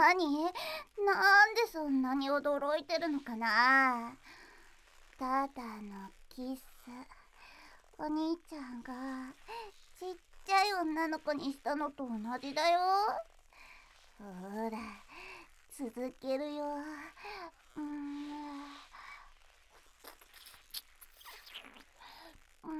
なんでそんなに驚いてるのかな。ただのキス。お兄ちゃんがちっちゃい女の子にしたのと同じだよ。ほら、続けるよ。うんうん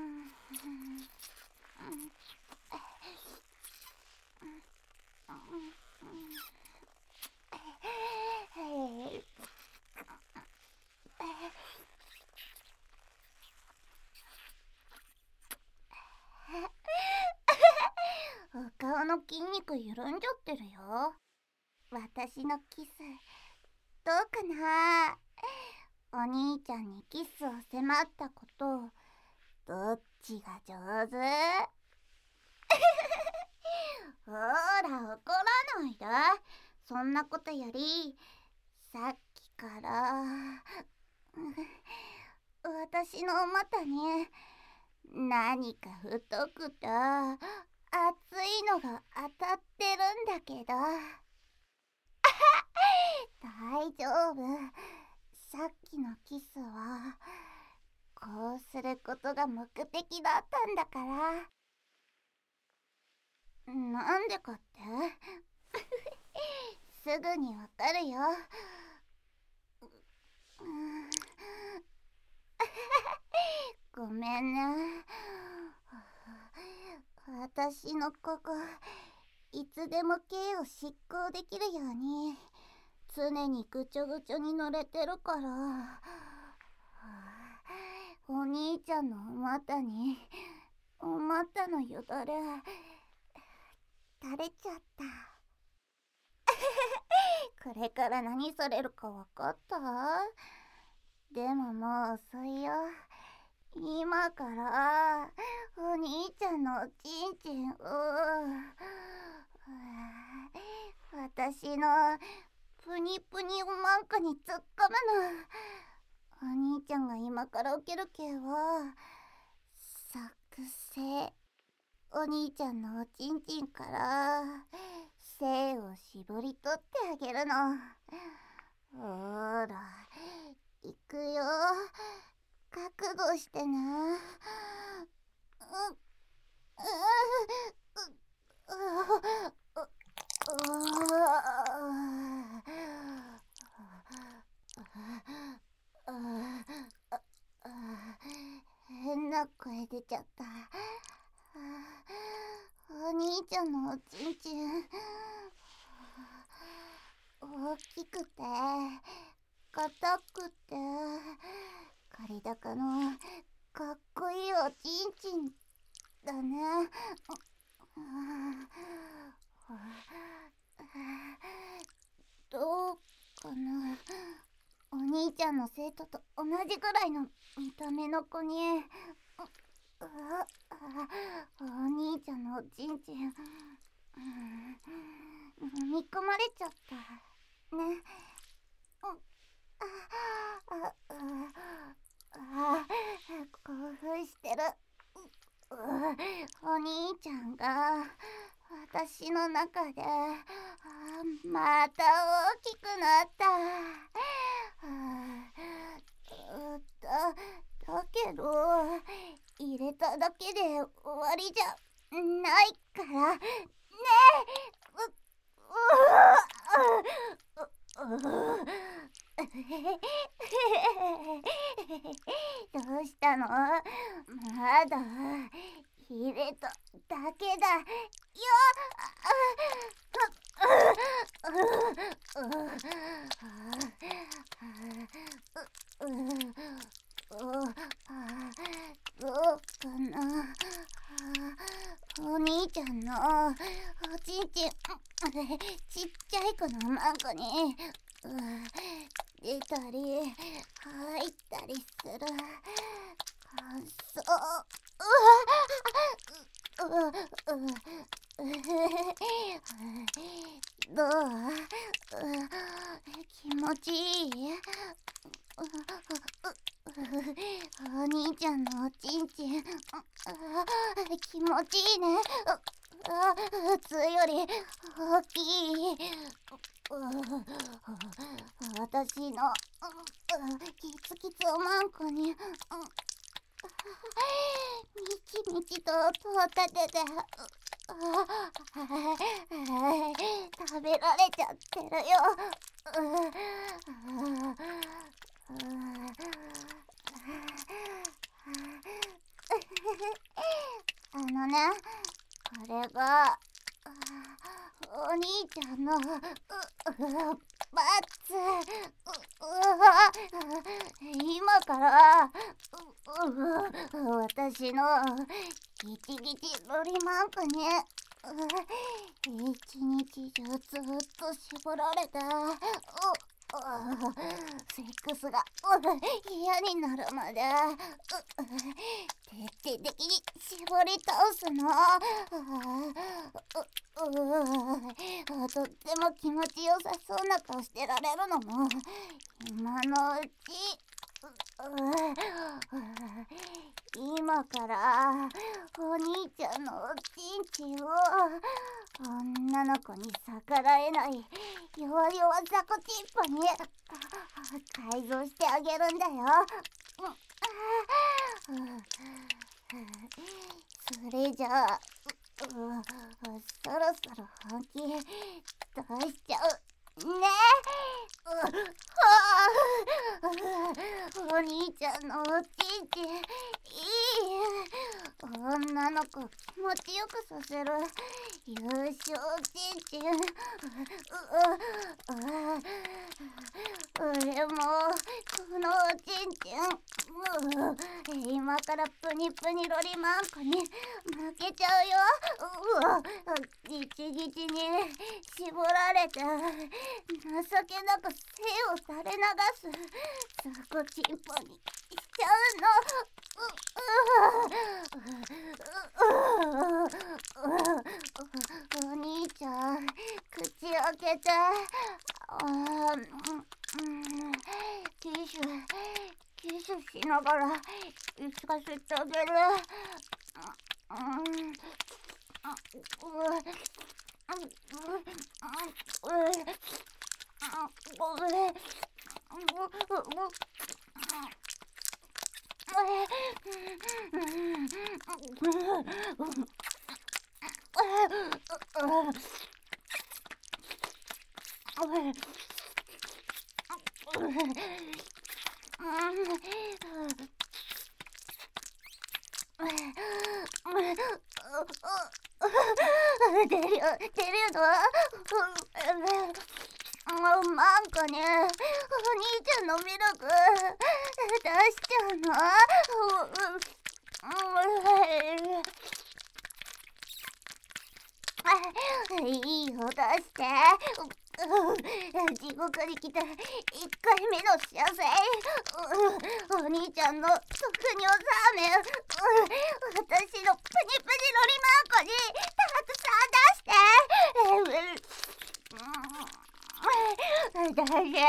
お顔の筋肉緩んじゃってるよ。私のキスどうかな。お兄ちゃんにキスを迫ったこと、どっちが上手？ほら、怒らないで。そんなことより、さっきから私の股に何か太くて熱いのが当たってるんだけど。大丈夫。さっきのキスはこうすることが目的だったんだから。なんでかってすぐにわかるよ。ごめんね。私のここ、いつでも刑を執行できるように常にぐちょぐちょに濡れてるから。お兄ちゃんのお股にお股のよだれ垂れちゃった。これから何されるかわかった？でももう遅いよ。今からお兄ちゃんのおちんちんを私のプニプニおまんこに突っ込むの。お兄ちゃんが今から起きるけは作戦。お兄ちゃんのおちんちんから精を絞り取ってあげるの。ほら、いくよ。覚悟してね。変な声出ちゃった。お兄ちゃんのおちんちん大きくて硬くてカリ高のかっこいいおちんちんだね。どうかな。お兄ちゃんの生徒と同じぐらいの見た目の子にお兄ちゃんのおちんちん飲み込まれちゃったね。興奮してる。お兄ちゃんが私の中でまた大きくなった。だけど入れただけで終わりじゃないからね。どうしたの？まだ入れただけだよ。どうかな。お兄ちゃんのおちんちんちっちゃい子のマンコに出たり入ったりする。そうどう？気持ちいい？お兄ちゃんのおちんちん気持ちいいね。普通より大きい。 私のキツキツおまんこにみちみちと戸を立てて食べられちゃってるよ。あのね、これがお兄ちゃんのバツ。今から私のギチギチロリマンコに一日中ずっと絞られてセックスが嫌になるまで徹底的に絞り倒すの。とっても気持ちよさそうな顔してられるのも今のうち。今からお兄ちゃんのおちんちんを女の子に逆らえない弱々雑魚チンポに改造してあげるんだよ。それじゃあそろそろ本気出しちゃうね。お兄ちゃんのおちんちんいい。女の子気持ちよくさせる優勝ちんちん。俺もこのおちんちん今からプニプニロリマンコに負けちゃうよ。ギチギチに絞られて情けなく精を垂れ流す雑魚チンポにしちゃうの。お兄ちゃん口開けてティッシュしながら聞かせてあげる。出るよぞ。なんかね、お兄ちゃんのミルク出しちゃうの。いいよ出して。地獄に来た1回目の幸せ。お兄ちゃんの特尿サーメン私のプニプニロリマンコにたくさん出して。出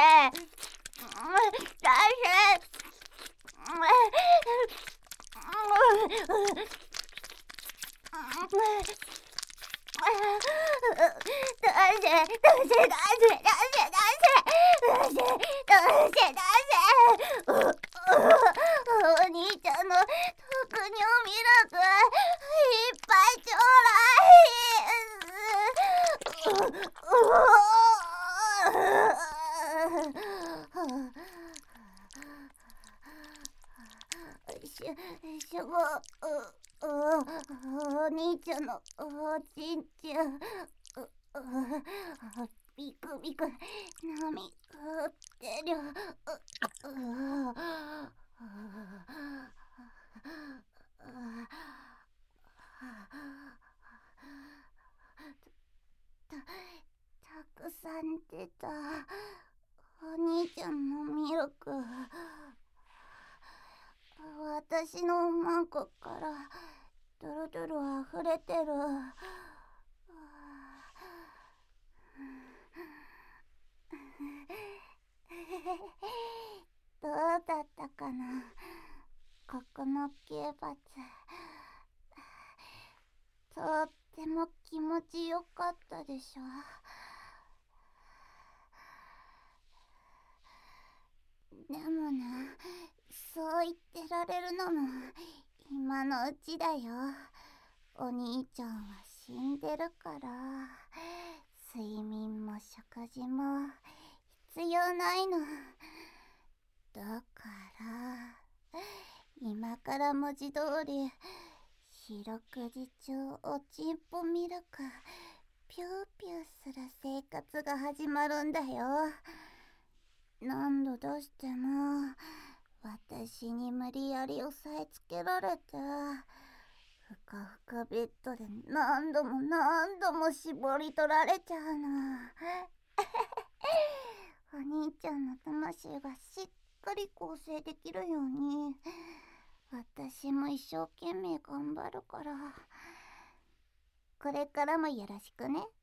お兄ちゃんの特尿ミルクいっぱいちょお兄ちゃんのおちんちんビクビク波打ってる。たくさん出たお兄ちゃんのミルク。私のおまんこからドロドロ溢れてる。どうだったかな、ここの刑罰。とっても気持ちよかったでしょ。 でもな、そう言ってられるのも今のうちだよ。お兄ちゃんは死んでるから、睡眠も食事も必要ないの。だから今から文字通り四六時中おちんぽミルクピューピューする生活が始まるんだよ。何度出しても私に無理やり押さえつけられて、ふかふかベッドで何度も何度も絞り取られちゃうの。お兄ちゃんの魂がしっかり構成できるように私も一生懸命頑張るから、これからもよろしくね。